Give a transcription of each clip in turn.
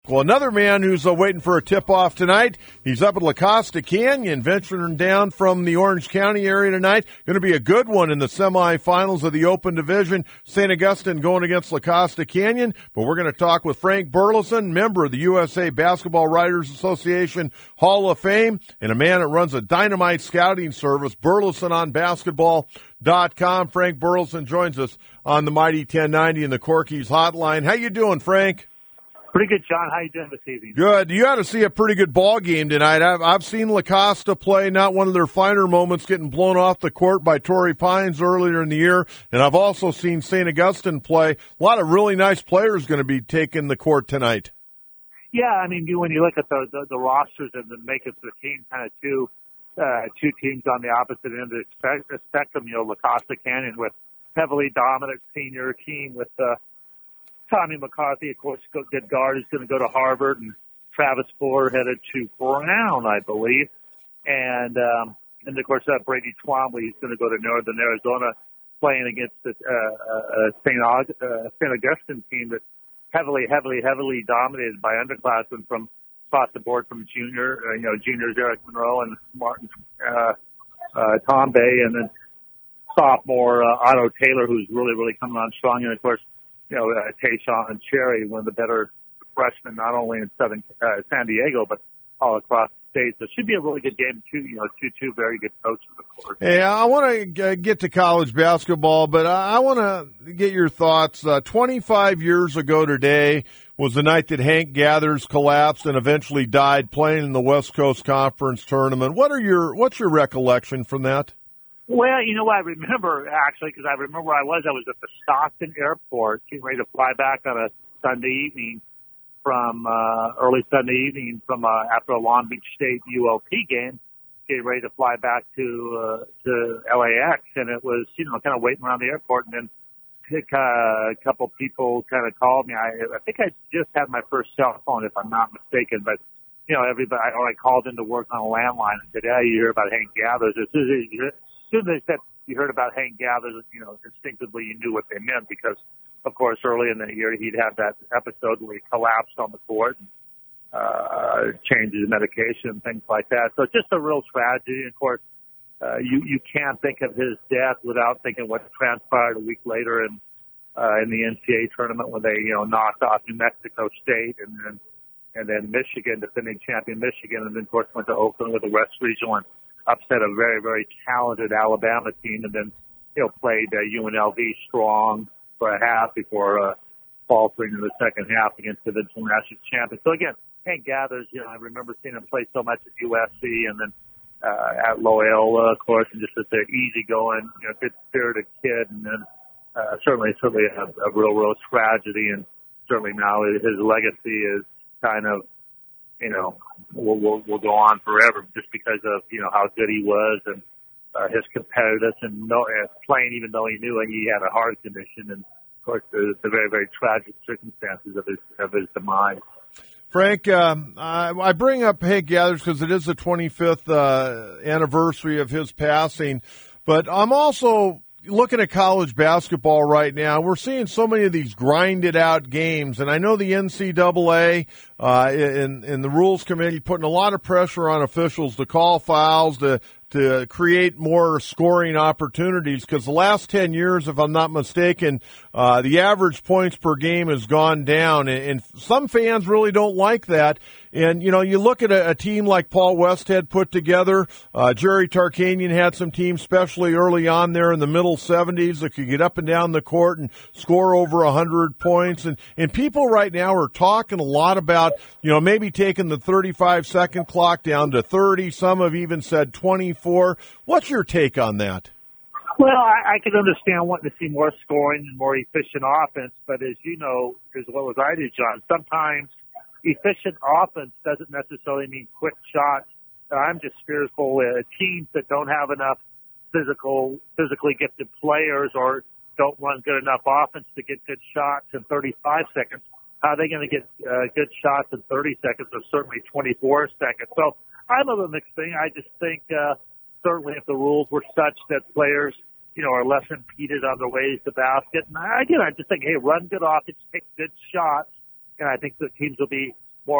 Well, another man who's waiting for a tip-off tonight, he's up at La Costa Canyon, venturing down from the Orange County area tonight. Going to be a good one in the semifinals of the Open Division. St. Augustine going against La Costa Canyon. But we're going to talk with Frank Burleson, member of the USA Basketball Writers Association Hall of Fame, and a man that runs a dynamite scouting service, BurlesonOnBasketball.com. Frank Burleson joins us on the Mighty 1090 and the Corky's Hotline. How you doing, Frank? Pretty good, John. How you doing this evening? Good. You ought to see a pretty good ball game tonight. I've seen La Costa play, not one of their finer moments, getting blown off the court by Torrey Pines earlier in the year, and I've also seen St. Augustine play. A lot of really nice players going to be taking the court tonight. Yeah, I mean, when you look at the rosters and the makeup of the team, kind of two teams on the opposite end of the spectrum. La Costa Canyon with heavily dominant senior team with Tommy McCarthy, of course, good guard, is going to go to Harvard, and Travis Fuller headed to Brown, I believe. And of course, Brady Twombly is going to go to Northern Arizona, playing against the St. Augustine team that's heavily dominated by underclassmen from across the board, from juniors Eric Monroe and Martin Tom Bay, and then sophomore Otto Taylor, who's really coming on strong. And of course, Tayshawn Cherry, one of the better freshmen, not only in San Diego, but all across the state. So it should be a really good game, too. Two very good coaches, of course. Hey, I want to get to college basketball, but I want to get your thoughts. 25 years ago today was the night that Hank Gathers collapsed and eventually died playing in the West Coast Conference tournament. What's your recollection from that? Well, you know what I remember, actually, because I remember where I was. I was at the Stockton Airport, getting ready to fly back on a Sunday evening early Sunday evening after a Long Beach State ULP game, getting ready to fly back to LAX. And it was, kind of waiting around the airport. And then a couple people kind of called me. I think I just had my first cell phone, if I'm not mistaken. But, everybody, I called into work on a landline and said, yeah, you hear about Hank Gathers. As soon as they said you heard about Hank Gathers, instinctively you knew what they meant, because, of course, early in the year he'd had that episode where he collapsed on the court and changed his medication and things like that. So it's just a real tragedy. And of course, you can't think of his death without thinking what transpired a week later in the NCAA tournament when they knocked off New Mexico State and then Michigan, defending champion Michigan, and then of course went to Oakland with the West Regional and upset a very, very talented Alabama team, and then, played UNLV strong for a half before faltering in the second half against the eventual national champion. So again, Hank Gathers, I remember seeing him play so much at USC and then at Loyola, of course, and just as an easygoing, good-spirited kid, and then certainly a real tragedy, and certainly now his legacy is kind of, will go on forever just because of, how good he was and his competitiveness and playing even though he knew he had a heart condition, and of course the very, very tragic circumstances of his demise. Frank, I bring up Hank Gathers because it is the 25th anniversary of his passing, but I'm also looking at college basketball right now. We're seeing so many of these grinded out games, and I know the NCAA and the rules committee putting a lot of pressure on officials to call fouls, to create more scoring opportunities, because the last 10 years, if I'm not mistaken, the average points per game has gone down, and some fans really don't like that. And, you look at a team like Paul Westhead put together. Jerry Tarkanian had some teams, especially early on there in the middle 70s, that could get up and down the court and score over 100 points. And people right now are talking a lot about, maybe taking the 35-second clock down to 30. Some have even said 24. What's your take on that? Well, I can understand wanting to see more scoring and more efficient offense, but as you know, as well as I do, John, sometimes efficient offense doesn't necessarily mean quick shots. I'm just fearful teams that don't have enough physically gifted players or don't run good enough offense to get good shots in 35 seconds. How are they going to get good shots in 30 seconds or certainly 24 seconds? So I'm of a mixed thing. I just think certainly if the rules were such that players, are less impeded on their ways to basket. And I just think, hey, run good offense, take good shots, and I think the teams will be more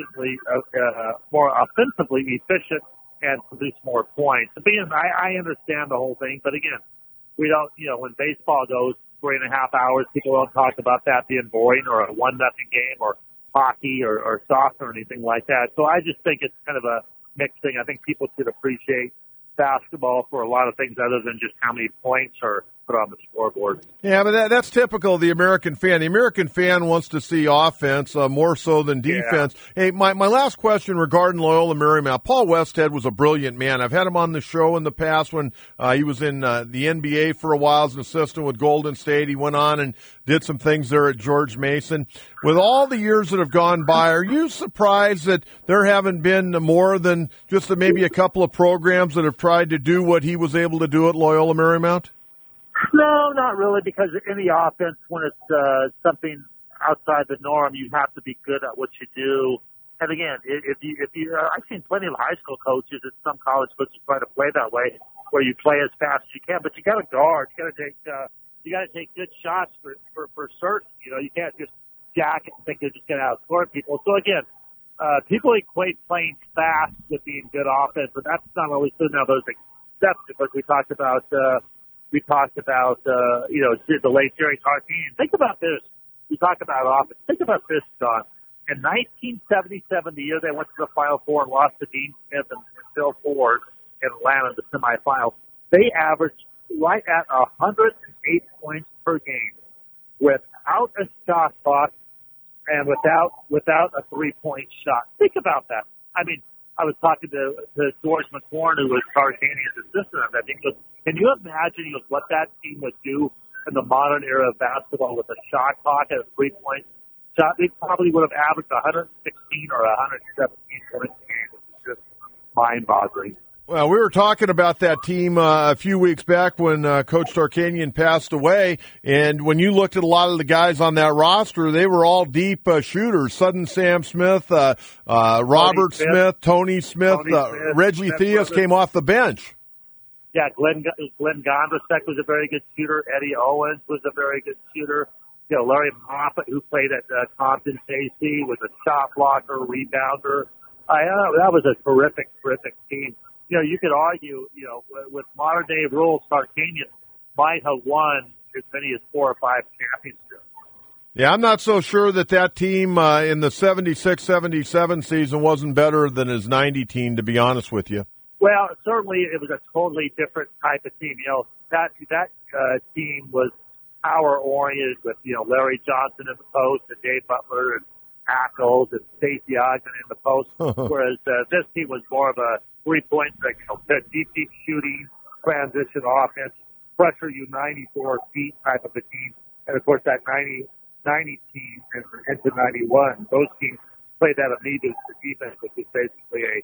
offensively efficient and produce more points. I understand the whole thing, but again, we don't, when baseball goes 3.5 hours, people don't talk about that being boring or a 1-0 game or hockey or soccer or anything like that. So I just think it's kind of a mixed thing. I think people should appreciate basketball for a lot of things other than just how many points are put on the scoreboard. Yeah, but that's typical of the American fan. The American fan wants to see offense more so than defense. Yeah. Hey, my last question regarding Loyola Marymount. Paul Westhead was a brilliant man. I've had him on the show in the past when he was in the NBA for a while as an assistant with Golden State. He went on and did some things there at George Mason. With all the years that have gone by, are you surprised that there haven't been more than just maybe a couple of programs that have tried to do what he was able to do at Loyola Marymount? No, not really, because in the offense, when it's something outside the norm, you have to be good at what you do. And again, if you, I've seen plenty of high school coaches and some college coaches try to play that way, where you play as fast as you can, but you got to guard, you got to take good shots for certain. You can't just jack it and think you're just going to outscore people. So again, people equate playing fast with being good offense, but that's not always true. Now those exceptions, like we talked about. The late Jerry Tarkanian. Think about this. We talk about offense. Think about this, John. In 1977, the year they went to the Final Four and lost to Dean Smith and Phil Ford in Atlanta in the semifinals, they averaged right at 108 points per game without a shot clock and without a three-point shot. Think about that. I mean, I was talking to George McCorn, who was Tarkanian's assistant on that. He goes, can you imagine what that team would do in the modern era of basketball with a shot clock and a three-point shot? They probably would have averaged 116 or 117 points a game. It's just mind-boggling. Well, we were talking about that team a few weeks back when Coach Tarkanian passed away, and when you looked at a lot of the guys on that roster, they were all deep shooters. Sudden Sam Smith, Robert Smith, Tony Smith, Reggie Theus came off the bench. Yeah, Glenn Gondrasek was a very good shooter. Eddie Owens was a very good shooter. Larry Moffitt, who played at Compton KC, was a shot blocker, rebounder. That was a terrific team. You could argue, with modern day rules, Tarkanian might have won as many as 4 or 5 championships. Yeah, I'm not so sure that team in the 76-77 season wasn't better than his 90 team, to be honest with you. Well, certainly it was a totally different type of team. That team was power-oriented with, Larry Johnson in the post and Dave Butler and Ackles and Stacey Ogden in the post, whereas this team was more of a three-point, deep shooting, transition offense, pressure you 94 feet type of a team. And, of course, that 90 team into 91, those teams played that immediate defense, which is basically a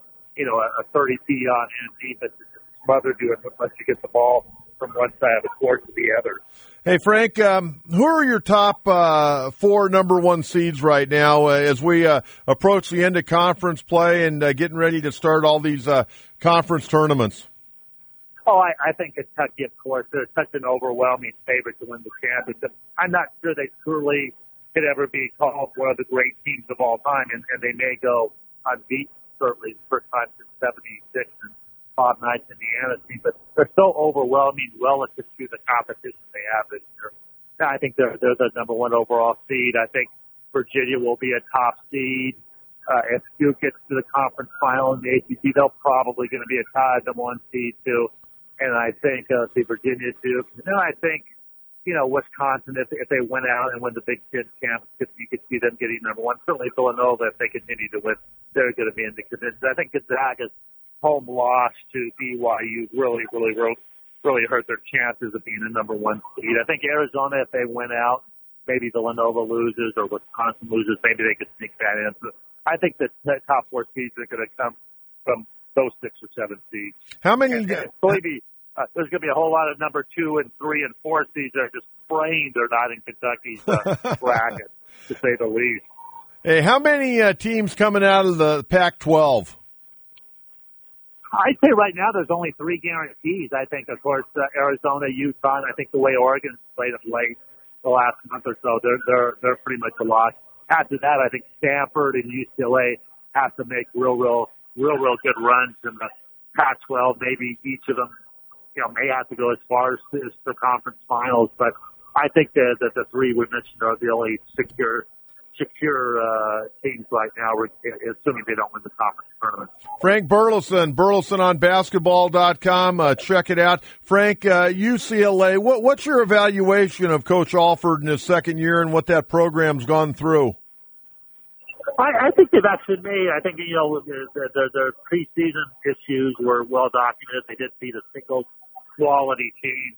30 feet on end defense that just smothered you unless you get the ball from one side of the court to the other. Hey, Frank, who are your top 4 number 1 seeds right now as we approach the end of conference play and getting ready to start all these conference tournaments? Oh, I think Kentucky, of course. They're such an overwhelming favorite to win the championship. I'm not sure they truly could ever be called one of the great teams of all time, and they may go unbeaten, certainly the first time since 76 and Bob Knight's Indiana team, but they're so overwhelming relative to the competition they have this year. Now, I think they're the number 1 overall seed. I think Virginia will be a top seed. If Duke gets to the conference final in the ACC, they're probably going to be a tied number 1 seed too. And I think the Virginia Duke. And then I think, Wisconsin, if they went out and win the Big Ten championship, you could see them getting number 1. Certainly Villanova, if they continue to win, they're going to be in the contention. I think Gonzaga's home loss to BYU really hurt their chances of being a number 1 seed. I think Arizona, if they went out, maybe Villanova loses or Wisconsin loses, maybe they could sneak that in. So I think the top 4 seeds are going to come from those 6 or 7 seeds. How many? Believe me, there's going to be a whole lot of number 2 and 3 and 4 seeds that are just praying they're not in Kentucky's bracket, to say the least. Hey, how many teams coming out of the Pac-12? I'd say right now there's only 3 guarantees. I think, of course, Arizona, Utah, and I think the way Oregon's played of late the last month or so, they're pretty much a lock. after that, I think Stanford and UCLA have to make real good runs in the Pac-12. Maybe each of them, may have to go as far as the conference finals. But I think that the three we mentioned are the only secure teams right now, assuming they don't win the conference tournament. Frank Burleson on basketball.com. Check it out. Frank, UCLA, what's your evaluation of Coach Alford in his second year and what that program's gone through? I think they've actually made, their preseason issues were well documented. They did beat a single quality team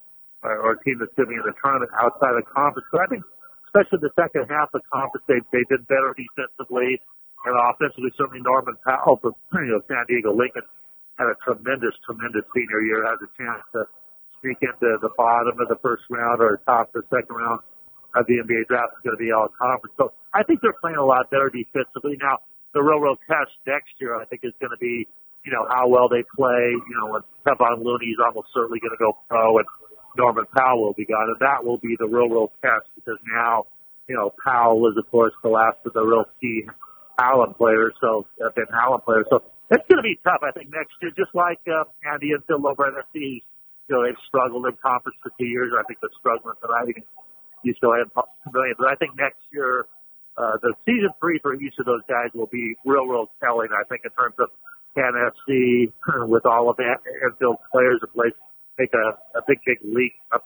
or a team that's going to be in the tournament outside of the conference. So I think, especially the second half of the conference, they did better defensively and offensively. Certainly Norman Powell from San Diego Lincoln had a tremendous senior year, has a chance to sneak into the bottom of the first round or top of the second round of the NBA draft. Is going to be all conference. So I think they're playing a lot better defensively. Now, the real test next year, I think, is going to be, how well they play. When Kevon Looney is almost certainly going to go pro and Norman Powell will be gone. And that will be the real test because now, Powell is, of course, the last of the real key Allen players, Ben Allen players. So it's going to be tough, I think, next year, just like Andy and Phil over at NSC. They've struggled in conference for 2 years. I think they're struggling tonight against UCLA and Pavilion. But I think next year, the season 3 for each of those guys will be real telling, I think, in terms of NFC with all of Anfield's players in place. Take a big leap up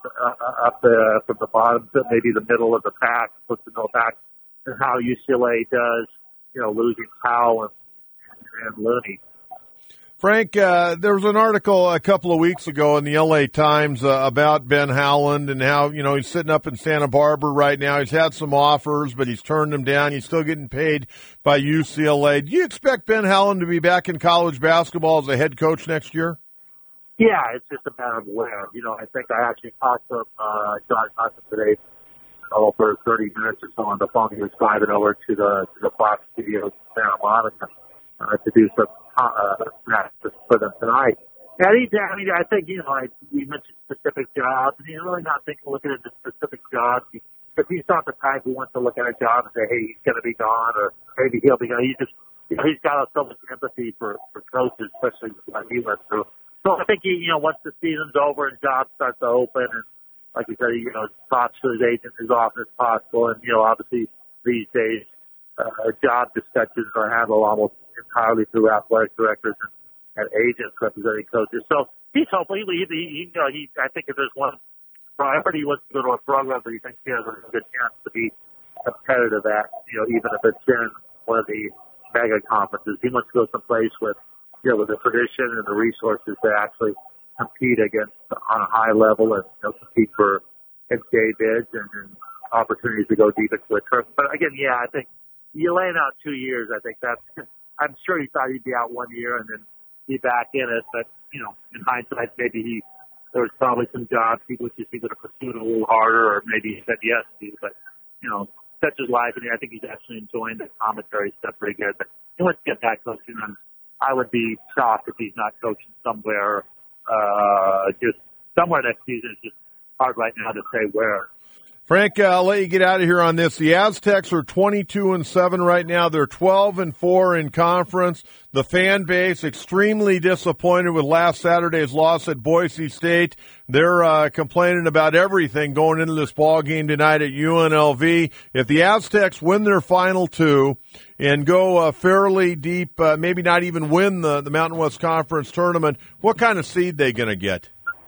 from the bottom to maybe the middle of the pack, push the middle back, and how UCLA does, losing Powell and Looney. Frank, there was an article a couple of weeks ago in the LA Times about Ben Howland and how, he's sitting up in Santa Barbara right now. He's had some offers, but he's turned them down. He's still getting paid by UCLA. Do you expect Ben Howland to be back in college basketball as a head coach next year? Yeah, it's just a matter of where. I think I actually talked to John Johnson today for 30 minutes or so on the phone. He was driving over to the Fox studios in Santa Monica to do some practice for them tonight. And I think, we mentioned specific jobs, and he's really not looking at the specific jobs. If he's not the type who wants to look at a job and say, hey, he's going to be gone, or maybe he'll be gone. He's got so much empathy for coaches, especially what he went through. So I think once the season's over and jobs start to open, and like you said, talks to his agent as often as possible, and obviously these days job discussions are handled almost entirely through athletic directors and agents representing coaches. So he's hopefully I think if there's one priority, he wants to go to a program that he thinks he has a good chance to be competitive at, even if it's in one of the mega conferences. He wants to go someplace with the tradition and the resources to actually compete against on a high level and compete for NCAA bids and opportunities to go deep into a tournament. But again, I think you laying out 2 years. I think I'm sure he thought he'd be out 1 year and then be back in it. But in hindsight, maybe there was probably some jobs he wishes he would have pursued a little harder, or maybe he said yes to. But such is life, and I think he's actually enjoying the commentary stuff pretty good. But he wants to get back coaching, and I would be shocked if he's not coaching somewhere, just somewhere next season. It's just hard right now to say where. Frank, I'll let you get out of here on this. The Aztecs are 22-7 right now. They're 12-4 in conference. The fan base extremely disappointed with last Saturday's loss at Boise State. They're complaining about everything going into this ball game tonight at UNLV. If the Aztecs win their final two and go fairly deep, maybe not even win the Mountain West Conference tournament, what kind of seed they going to get?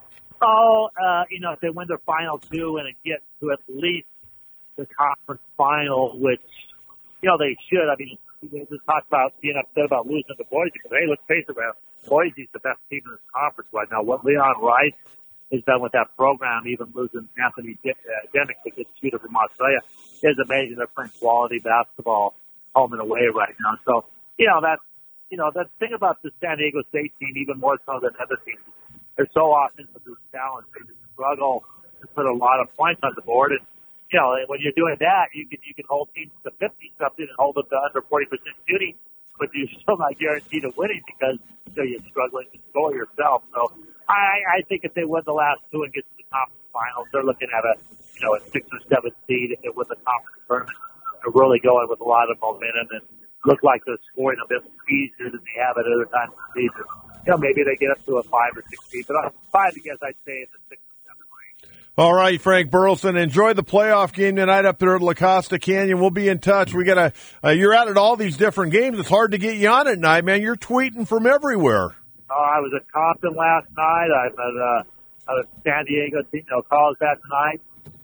If they win their final two and get to at least the conference final, which, they should. I mean, they just talked about being upset about losing to Boise, because, hey, let's face it, man, Boise's the best team in this conference right now. What Leon Rice has done with that program, even losing Anthony Demick, the good shooter from Australia, is amazing. They're playing quality basketball home and away right now. So, that thing about the San Diego State team, even more so than other teams, they're so offensively challenged. They just struggle to put a lot of points on the board. And, when you're doing that, you can hold teams to 50-something and hold them to under 40% shooting, but you're still not guaranteed of winning because you're struggling to score yourself. So I think if they win the last two and get to the conference finals, they're looking at a 6 or 7 seed if they win the conference tournament. really going with a lot of momentum and look like they're scoring a bit easier than they have at other times of the season. Maybe they get up to a 5 or 6 seed, but if I had to guess, I'd say in the 6 or 7 range. All right, Frank Burleson, enjoy the playoff game tonight up there at La Costa Canyon. We'll be in touch. We got you're out at all these different games. It's hard to get you on at night, man. You're tweeting from everywhere. I was at Compton last night. I'm at San Diego, college that tonight.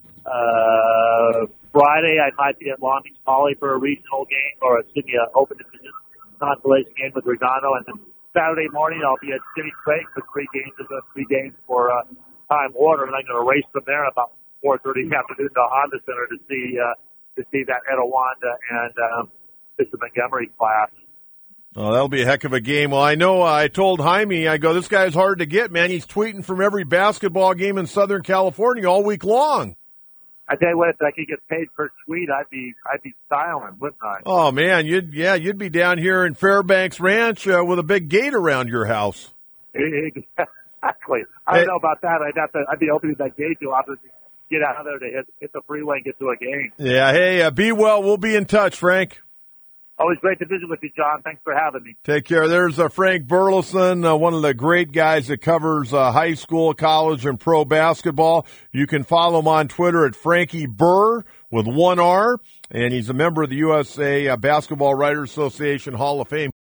Friday, I might be at Long Beach Poly for a regional game or open division consolation game with Regano, and then Saturday morning I'll be at City Quake for 3 games for Time Warner, and I'm going to race from there about 4:30 in the afternoon to Honda Center to see that Etiwanda and Bishop Montgomery class. Oh, that'll be a heck of a game. Well, I know I told Jaime, I go, this guy's hard to get, man. He's tweeting from every basketball game in Southern California all week long. I tell you what, if I could get paid per tweet, I'd be styling, wouldn't I? Oh man, you'd be down here in Fairbanks Ranch with a big gate around your house. Exactly. I don't know about that. I'd be opening that gate to get out of there to hit the freeway and get to a game. Yeah. Hey, be well. We'll be in touch, Frank. Always great to visit with you, John. Thanks for having me. Take care. There's Frank Burleson, one of the great guys that covers high school, college, and pro basketball. You can follow him on Twitter at Frankie Burr with 1 R, and he's a member of the USA Basketball Writers Association Hall of Fame.